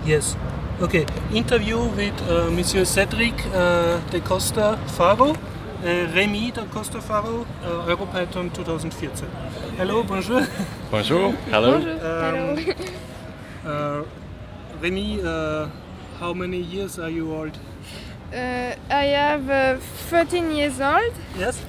Yes. Okay. Interview with Monsieur Cédric de Costa Faro, Rémi da Costa Faro, EuroPython 2014. Hello, bonjour. Bonjour. Hello. Bonjour. Hello. Rémi, how many years are you old? I have 13 years old Yes.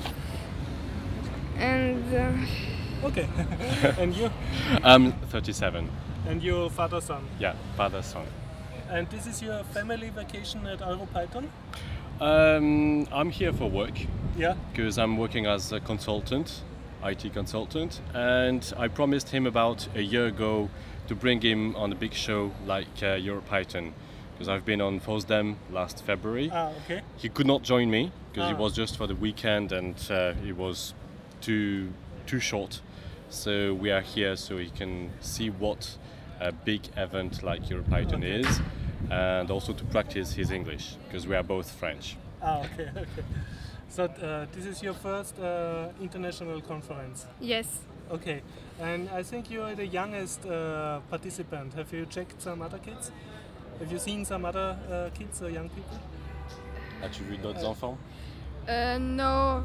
and Okay. And you? I'm 37. And your father son. Yeah, father son. And this is your family vacation at EuroPython? I'm here for work Yeah. because I'm working as a consultant, IT consultant, and I promised him about a year ago to bring him on a big show like EuroPython, because I've been on FOSDEM last February. Okay. He could not join me because it was just for the weekend and it was too short. So we are here so he can see what a big event like EuroPython is, and also to practice his English because we are both French. Okay. So this is your first international conference. yes. Okay, and I think you are the youngest participant. Have you checked some other kids? Have you seen some other kids or young people? As-tu vu d'autres enfants? No.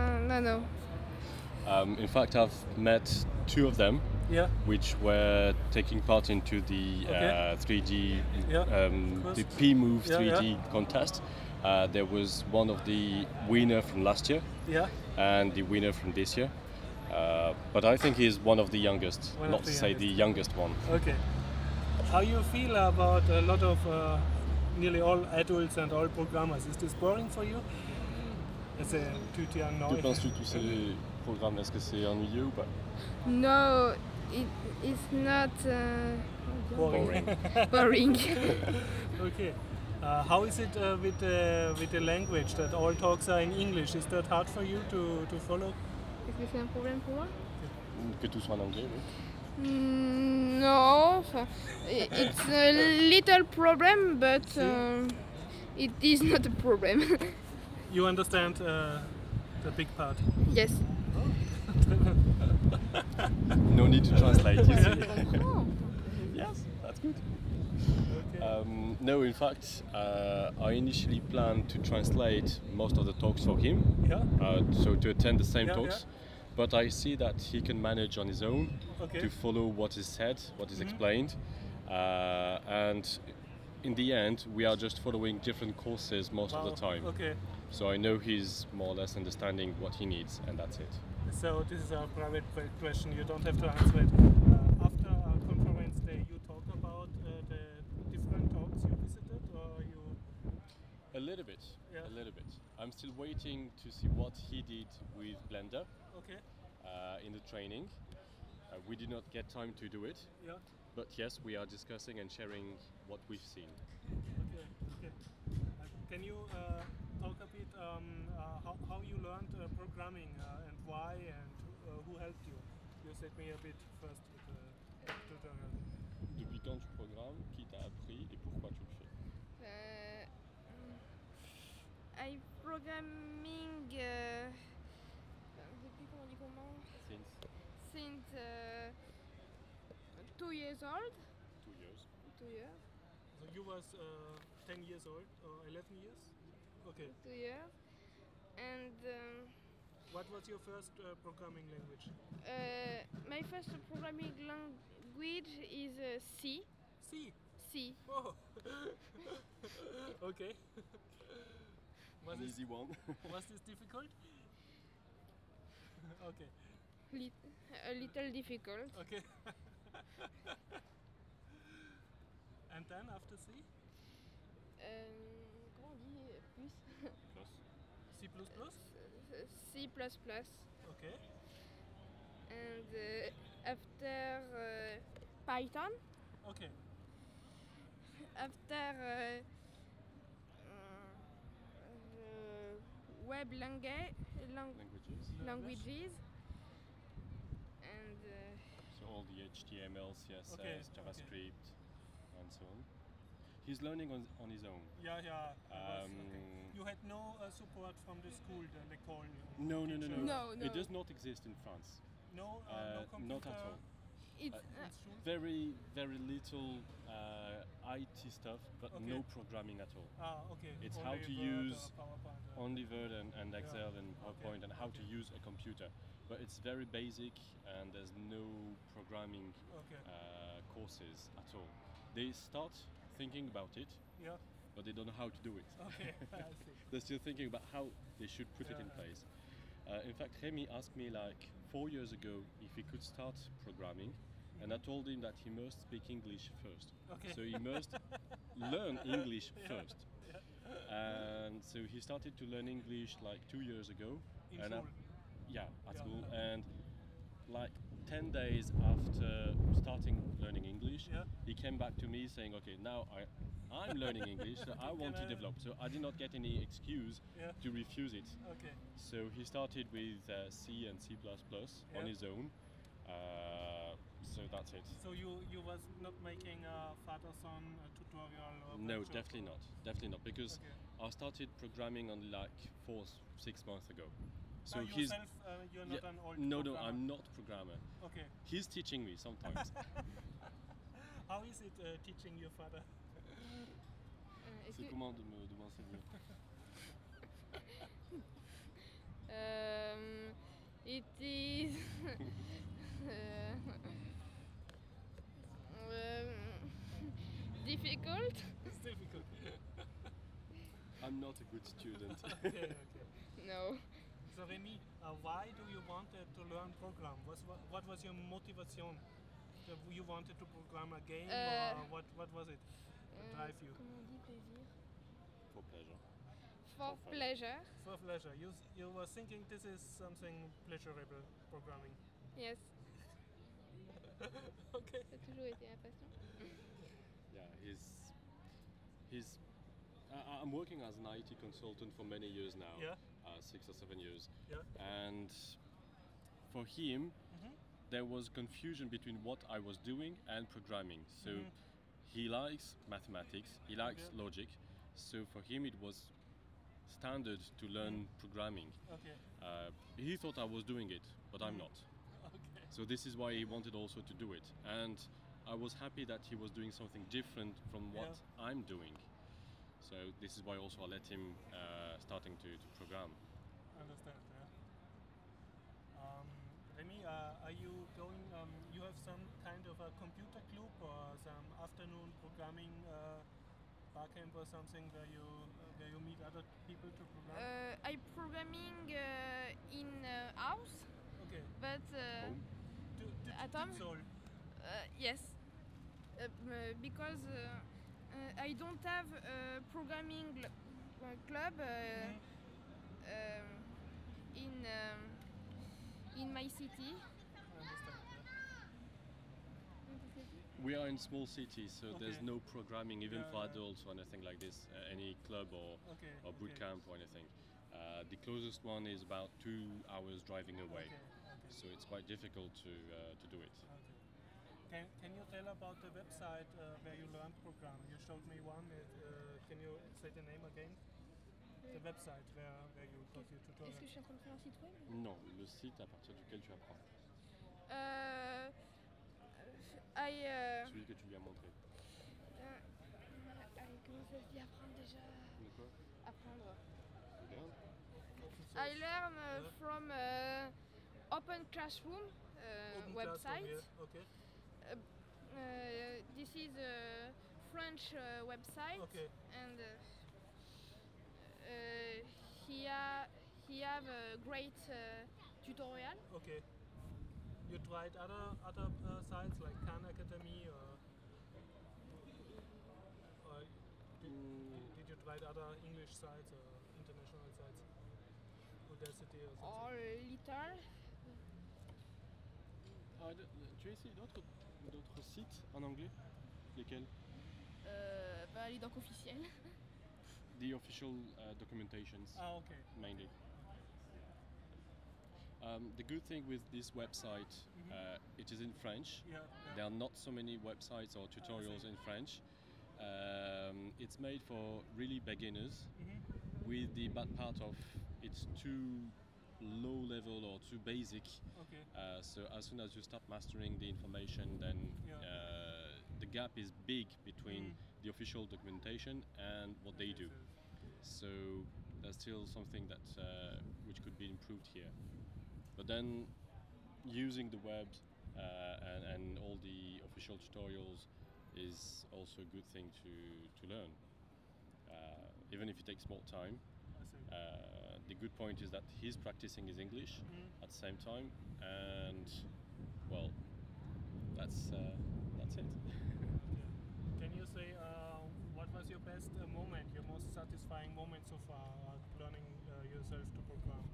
In fact, I've met two of them, Yeah. which were taking part into the 3D, Yeah. the P-Move Yeah, 3D contest. There was one of the winner from last year Yeah. and the winner from this year. But I think he's one of the youngest, One of not the to say the youngest one. Okay. How you feel about a lot of nearly all adults and all programmers? Is this boring for you? As a tutor Que penses-tu de tous ces programmes? Est-ce que c'est ennuyeux ou pas? No, it's not boring. boring. Okay. How is it with the language that all talks are in English? Is that hard for you to follow? Est-ce que c'est un problème pour moi? Que tout soit en anglais, oui. No, it's a little problem, but it is not a problem. You understand the big part. Yes. No need to translate, you see. Oh. Yes, that's good. Okay. No, in fact, I initially planned to translate most of the talks for him, Yeah. so to attend the same Yeah, talks. But I see that he can manage on his own Okay. to follow what is said, what is explained, and in the end, we are just following different courses most of the time. Okay. So I know he's more or less understanding what he needs, and that's it. So this is a private question. You don't have to answer it. After a conference day, you talk about the different talks you visited, or you? A little bit, Yeah. a little bit. I'm still waiting to see what he did with Blender Okay. in the training. We did not get time to do it, Yeah. but yes, we are discussing and sharing what we've seen. Okay. Can you talk a bit how you learned programming and why and who helped you? You said me a bit first with the tutorial. Depuis quand tu programmes, qui t'a appris et pourquoi tu le fais? I programming depuis comment? Since 2 years old. 2 years. 2 years. So you was 10 years old or 11 years? Okay. 2 years. And What was your first programming language? my first programming language is C. C. C. Oh. Okay. An easy one. Was this difficult? Okay. A little difficult. Okay. And then after C? Comment on dit plus? Plus. C++? C++. Okay. And after Python. Okay. After web languages. And So all the HTML, CSS, Okay, JavaScript, and so on. He's learning on his own. Yeah. Um, You had no support from the school, the l'école? No. No. It does not exist in France. No, no computer? Not at all. it's Very, very little IT stuff, but Okay. no programming at all. Ah, okay. It's Only how to Word use or PowerPoint. only Word and Excel and Okay, PowerPoint and how to okay. use a computer. But it's very basic and there's no programming Okay. courses at all. They start thinking about it, Yeah. but they don't know how to do it. Okay. I see. They're still thinking about how they should put it in Yeah. place. In fact, Remy asked me like 4 years ago if he could start programming, and I told him that he must speak English first. Okay. So he must learn English first. And so he started to learn English like 2 years ago. In and school. Yeah, at Yeah. school. And like 10 days after starting learning English, Yeah. he came back to me saying, okay, now I'm learning English, so I want to I- develop. So I did not get any excuse Yeah. to refuse it. Okay. So he started with C and C++ Yeah. on his own. So that's it. So you was not making a father-son tutorial or No, workshop definitely or- not. Definitely not. Because Okay. I started programming only like 6 months ago. So Ah, he's yourself, you're not yeah, an old no, programmer. I'm not programmer. Okay. He's teaching me sometimes. How is it teaching your father? Est-ce C'est que- comment de m'enseigner? It is difficult. It's difficult. I'm not a good student. Okay. No. So Remy, why do you want to learn program? What was your motivation? You wanted to program a game, or what was it that drive you? Comment on dit plaisir? For pleasure. For fun. pleasure. For pleasure. You were thinking this is something pleasurable programming. Yes. Okay. Ça a toujours été ma passion. Yeah, I'm working as an IT consultant for many years now. Yeah. 6 or 7 years. Yeah. And for him, there was confusion between what I was doing and programming. So he likes mathematics, he likes Yeah. logic. So for him, it was standard to learn programming. Okay. He thought I was doing it, but I'm not. Okay. So this is why he wanted also to do it. And I was happy that he was doing something different from what I'm doing. So this is why also I let him starting to program. Understand. Yeah. Remy, are you going? You have some kind of a computer club or some afternoon programming barcamp or something where you meet other people to program? I programming in house, Okay. but Home? Atom? That's all. yes, because I don't have a programming club in my city. I understand. We are in small cities, so there's Okay. no programming even Yeah, for yeah. adults or anything like this, any club or boot Okay. camp or anything. The closest one is about 2 hours driving away, Okay. so it's quite difficult to do it. Okay. Can you tell about the website where you learned program? You showed me one. Can you say the name again? The website where you got your tutorial. Est-ce que je suis en train de faire un site web? Non, le site à partir duquel tu apprends, celui que tu lui as montré. Comment ça se dit apprendre déjà? De quoi? Apprendre. Regarde. I learn from Open Classroom Open website. Classroom, yeah. Okay. This is a French website, Okay. and he have a great tutorial. Okay. You tried other sites like Khan Academy or did you try other English sites or international sites? Udacity or something? Or little. Tu as essayé d'autres sites en anglais? Lesquels? Les docs officiels. The official documentations. Ah, okay. Mainly. The good thing with this website, it is in French. Yeah. There are not so many websites or tutorials in French. It's made for really beginners, with the bad part of it's too low level or too basic. Okay. So as soon as you start mastering the information, then the gap is big between the official documentation and what they do. So there's still something that which could be improved here. But then using the web and all the official tutorials is also a good thing to learn, even if it takes more time. The good point is that he's practicing his English at the same time, and well, that's it. Can you say what was your best moment, your most satisfying moment so far, learning yourself to program?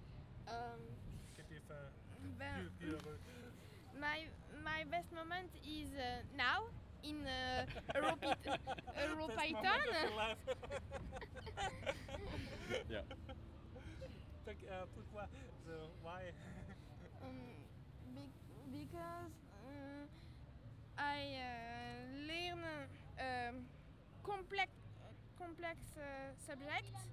My best moment is now in EuroPython. Yeah. Pourquoi? So why? Because I learn complex subjects.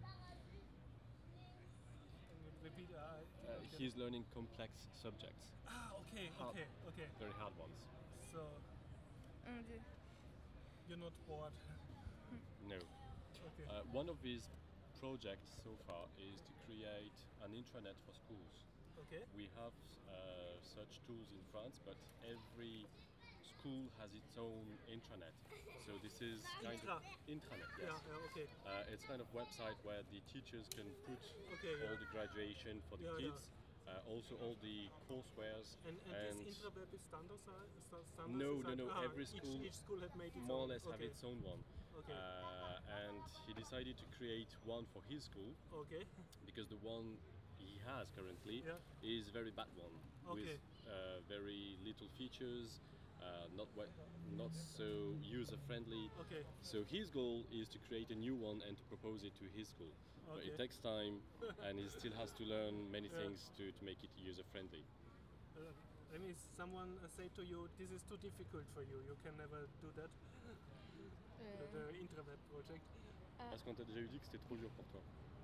Repeat. He's learning complex subjects, Okay. very hard ones. So And you're not bored. No. Okay. One of his projects so far is to create an intranet for schools. Okay. We have such tools in France, but every school has its own intranet. So this is kind of intranet. Yes. Yeah. Okay. It's kind of website where the teachers can put Okay, all the graduation for the Yeah, kids, also all the coursewares. And this intranet is standard? No. Every school, each school had made its more or own. less have its own one. Okay. And he decided to create one for his school Okay. because the one he has currently Yeah. is a very bad one Okay. with very little features, not so user friendly. Okay. So his goal is to create a new one and to propose it to his school. But Okay. it takes time, and he still has to learn many Yeah. things to make it user friendly. That means someone say to you, this is too difficult for you. You can never do that. The intranet project. Parce qu'on t'a déjà eu dit que c'était trop dur pour toi.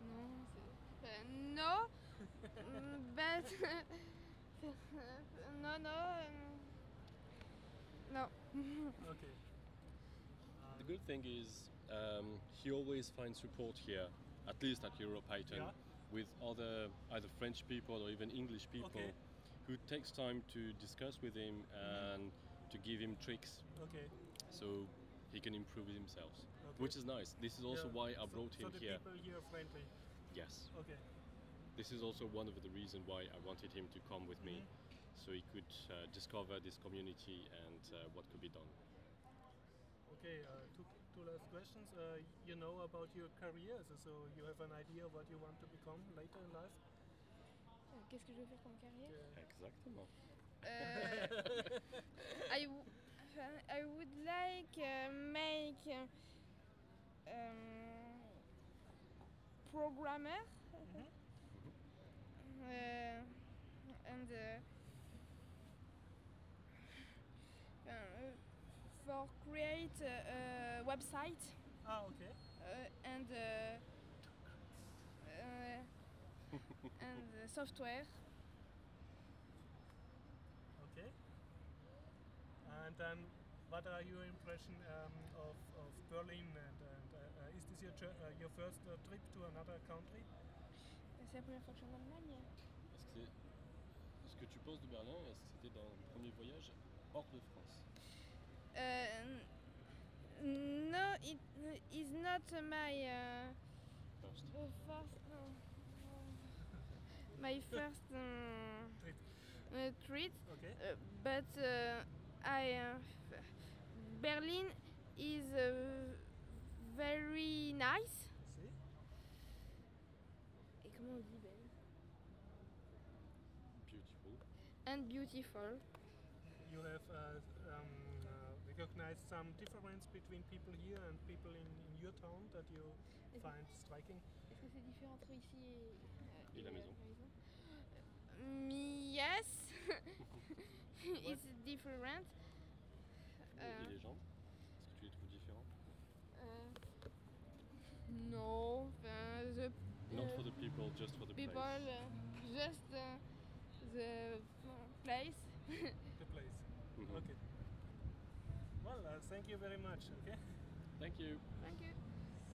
No, but no. Okay. The good thing is he always finds support here, at least at EuroPython, Yeah. with other either French people or even English people Okay. who takes time to discuss with him and to give him tricks Okay. so he can improve himself, Okay. which is nice. This is also Yeah. why I brought so him the here. people here are friendly. Yes, Okay. this is also one of the reasons why I wanted him to come with me, so he could discover this community and what could be done. Okay. Two last questions. You know about your career, so you have an idea of what you want to become later in life. Qu'est-ce que je veux faire comme carrière? Exactement. I would like make programmer and for create a website Okay. and software. Okay. And then, what are your impression of Berlin? And is this your first trip to another country? C'est la première fois que je suis en Allemagne. Est-ce que tu penses de Berlin? Est-ce que c'était ton premier voyage hors de France? No, it is not my First. my first treat, Okay. but Berlin is very nice. See? Et comment on dit belle? Beautiful. And beautiful. You have recognized some difference between people here and people in your town that you find striking? Est-ce que c'est différent entre ici Et la maison? Yes, it's different. Et les gens? Est-ce que tu les trouves différents? No, Not for the people, just for the people, place. just the place. The place. Mhm. Okay. Well, thank you very much. Okay. Thank Thank you. Thank you.